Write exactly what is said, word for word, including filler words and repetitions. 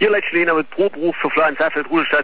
Hier Leitschlehner mit Proberuf für Florian Seifeld, Ruhestadt.